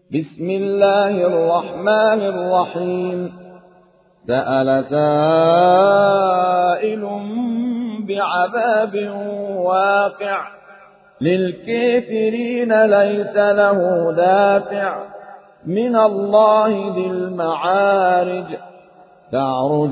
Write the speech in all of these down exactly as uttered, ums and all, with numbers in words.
بسم الله الرحمن الرحيم سأل سائل بعذاب واقع للكافرين ليس له دافع من الله ذي المعارج تعرج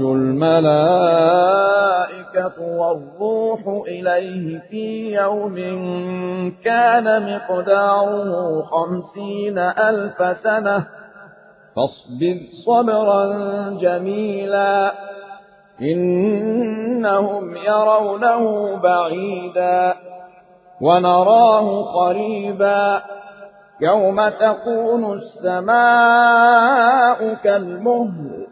الملائكة والروح إليه في يوم كان مقداره خمسين ألف سنة فاصبر صبرا جميلا إنهم يرونه بعيدا ونراه قريبا يوم تكون السماء كالمهل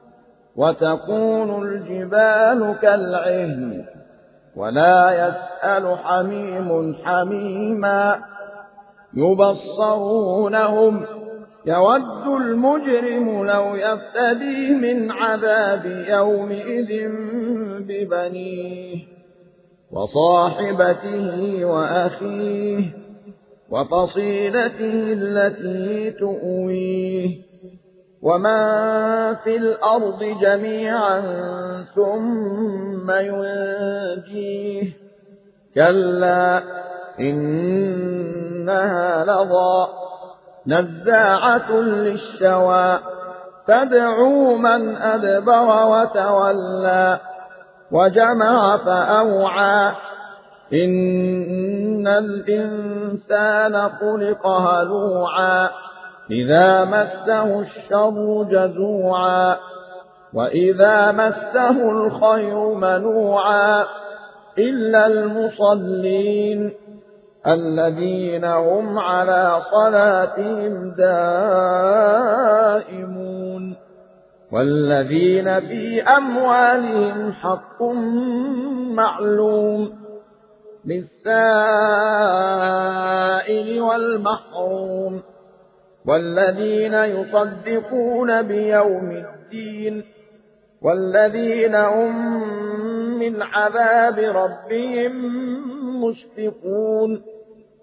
وتكون الجبال كالعهن ولا يسأل حميم حميما يبصرونهم يود المجرم لو يفتدي من عذاب يومئذ ببنيه وصاحبته وأخيه وفصيلته التي تؤويه ومن في الأرض جميعا ثم ينجيه كلا إنها لظى نزاعة للشوى تدعو من أدبر وتولى وجمع فأوعى إن الإنسان خلق هلوعا إذا مسه الشر جزوعا وإذا مسه الخير منوعا إلا المصلين الذين هم على صلاتهم دائمون والذين في أموالهم حق معلوم للسائل والمحروم والذين يصدقون بيوم الدين والذين هم من عذاب ربهم مشفقون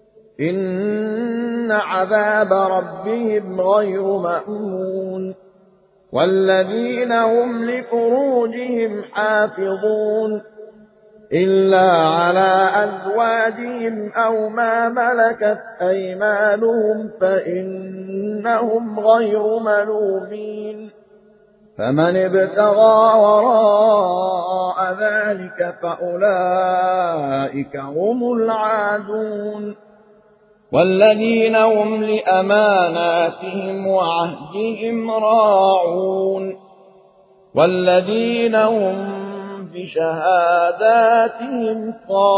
إن عذاب ربهم غير مأمون والذين هم لفروجهم حافظون إلا على أزواجهم أو ما ملكت أيمانهم فإنهم غير ملومين فمن ابتغى وراء ذلك فأولئك هم العادون والذين هم لأماناتهم وعهدهم راعون والذين هم بشهاداتهم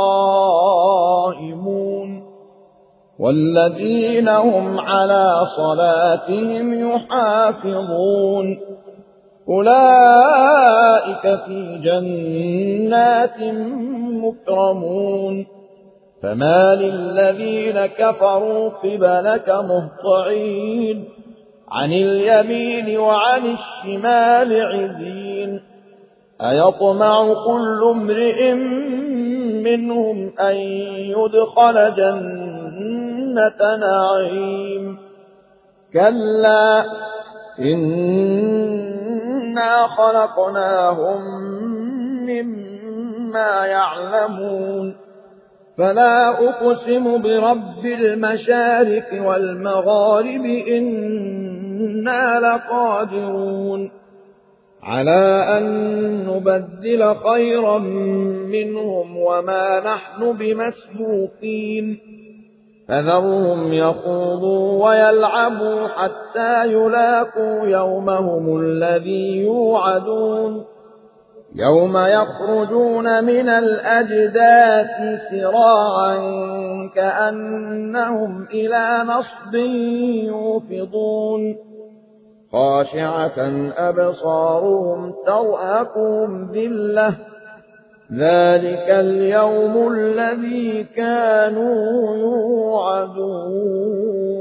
قائمون والذين هم على صلاتهم يحافظون أولئك في جنات مكرمون فما للذين كفروا قبلك مهطعين عن اليمين وعن الشمال عزين أيطمع كل امرئ منهم أن يدخل جنة نعيم كلا إنا خلقناهم مما يعلمون فلا أقسم برب المشارق والمغارب إنا لقادرون على أن نبدل خيرا منهم وما نحن بمسبوقين فذرهم يخوضوا ويلعبوا حتى يلاقوا يومهم الذي يوعدون يوم يخرجون من الأجداث سراعا كأنهم إلى نصب يوفضون خاشعة أبصارهم ترهقهم ذلة ذلك اليوم الذي كانوا يوعدون.